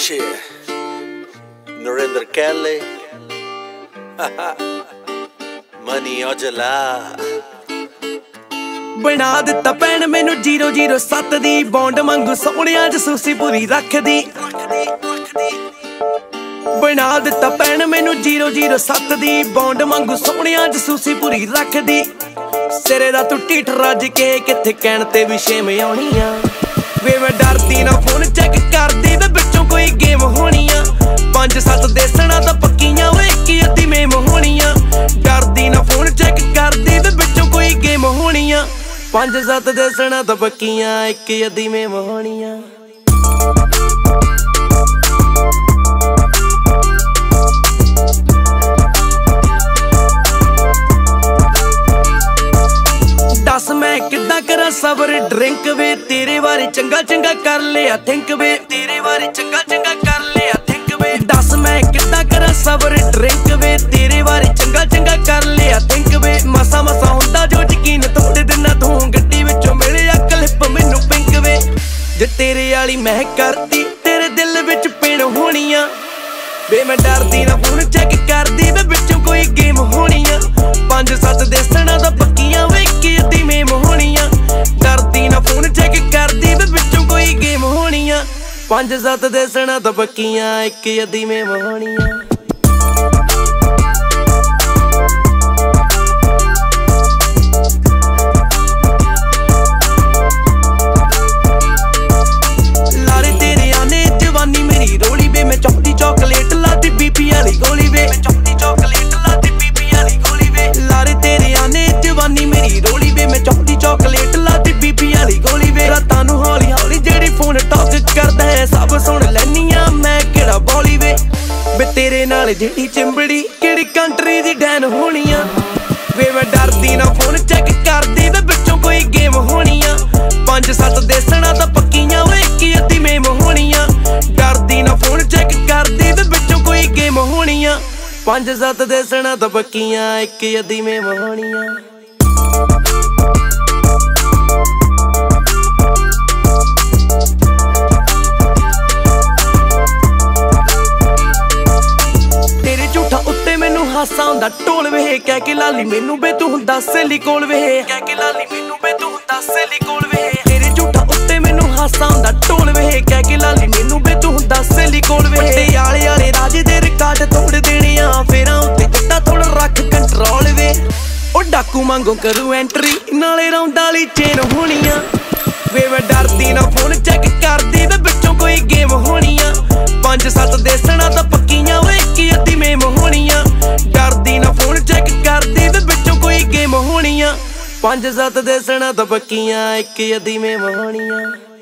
Shit. Narinder Kelly. Money Ojala. बना दिता भैन मैनू 007 दी बॉन्ड मंगू सोहणिया जसूसी पूरी रखदी। बना दिता भैन मैनू 007 दी बॉन्ड मंगू सोहणिया जसूसी पूरी रखदी। सिरे दा तू ढिठ रज के किथे कहण ते भी शेम आउणी आ। वे मैं डरदी ना फोन चेक करदी वे विचों कोई गेम होनी आ। 5-7 देसणा तां पक्कियां वे इक अद्धी मेम होनी आ। डरदी ना फोन चेक करदी वे विचों कोई गेम होनी आ। 5-7 देसणा तां पक्कियां इक अद्धी मेम होनी आ। दस मैं किद्दां करा सबर ड्रिंक वे तेरे बारे चंगा चंगा कर लिया थिंक वे तेरे बारे चंगा चंगा कर लिया थिंक वे। दस मैं किद्दां करा सबर ड्रिंक वे तेरे बारे चंगा चंगा कर लिया थिंक वे। मसा मसा हुंदा जो यकीन तोड़ देना तू गड्डी विचों मिलिया क्लिप मैनू पिंक वे। जे तेरे वाली मैं करती तेरे दिल विच पीड़ होनी आ। वे मैं डरदी ना फोन चेक करदी वे विचों कोई गेम होनी आ। 5-7 देसणा दा पक्कियां वे इक अद्धी मेम होनी आ। डरदी ना फोन चेक करदी वे विचों कोई गेम होनी आ। 5-7 देसणा दा पक्कियां इक अद्धी मेम होनी आ। लारे तेरे आने जवानी मेरी रोली वे मैं चौंदी चॉकलेट लाती बीपी वाली गोली वे मैं चौंदी चॉकलेट लाती बीपी वाली गोली वे। लारे तेरे आने जवानी मेरी रोली वे मैं चौंदी चॉकलेट लाती बीपी वाली गोली वे। रातां नूं हौली हौली जेड़ी फोन टॉक करदा है सब सुन लैनी आ मैं किहड़ा बौली वे। वे तेरे नाल जेड़ी चिंबड़ी किहड़ी कंट्री दी डैन होनी आ। वे मैं डरदी ना फोन चेक करदी वे विचों कोई गेम होनी आ। 5-7 देसणा तां पक्कियां वे इक अद्धी मेम होनी आ। डरदी ना फोन चेक करदी वे विचों कोई गेम होनी आ। 5-7 देसणा तां पक्कियां इक अद्धी मेम होनी आ। तेरे झूठा उत्ते मैनू हासा हुंदा ढोल वे कह के लाली मैनू बे तू हुंदा सहेली कोल वे कह के लाली मैनू बे तू हुंदा सहेली कोल वे। तेरे झूठा उत्ते मैनू हासा हुंदा ढोल वे कह के लाली मैनू बे तू हुंदा सहेली कोल वे। ते आले आले राजे दे रिकार्ड तोड़ देने आ फेरां उत्ते किट्टा थोड़ा रख कंट्रोल वे। ओ डाकू मांगो करूं एंट्री नाले राउंड वाली चेन होनी आ। वे मैं डरदी ना फोन चेक करदी वे विचों कोई गेम होनी आ। 5-7 देसणा तां पक्कियां वे इक अद्धी मेम होनी आ। डरदी ना फोन चेक करदी वे विचों कोई गेम होनी आ। 5-7 देसणा तां पक्कियां इक अद्धी मेम होनी आ।